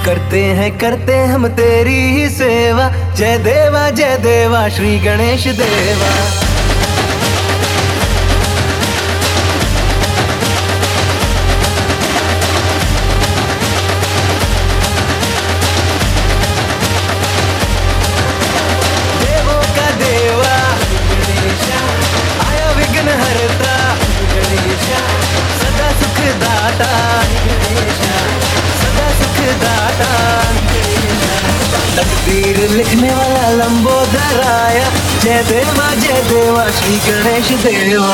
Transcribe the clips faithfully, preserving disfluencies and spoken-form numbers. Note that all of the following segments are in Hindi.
करते हैं करते हम तेरी ही सेवा। जय देवा जय देवा श्री गणेश देवा। देवों का देवा गणेशा, आया विघ्न हरता गणेशा, सदा सुख दाता गणेशा, सदा सुख दाता। तकदीर लिखने वाला लंबोदर आया। जय देवा जय देवा श्री गणेश देवा।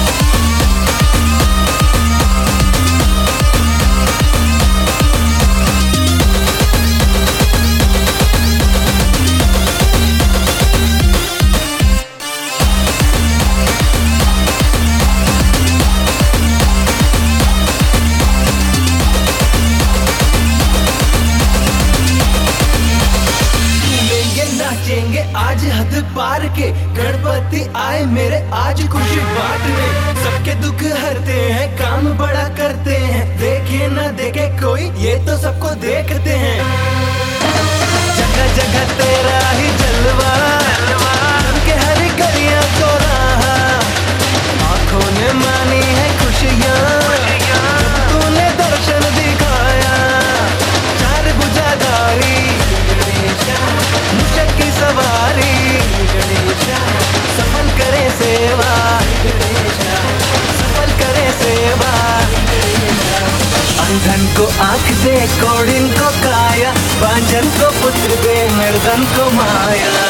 नाचेंगे आज हद पार के, गणपति आए मेरे आज खुशी बांटने। सबके दुख हरते हैं, काम बड़ा करते हैं, देखे ना देखे कोई ये तो सबको देखते हैं। जगह जगह तेरा ही जलवा, के हर गलियां को रहा, आंखों ने मानी है खुशियां, तूने दर्शन दिखाया। चार भुजाधारी मुझ की सवारी गणेशा, सफल करे सेवा गणेशा, सफल करे सेवा गणेशा। अंधन को आंख दे, कोढ़िन को काया, बांझन को पुत्र दे, निर्धन को माया।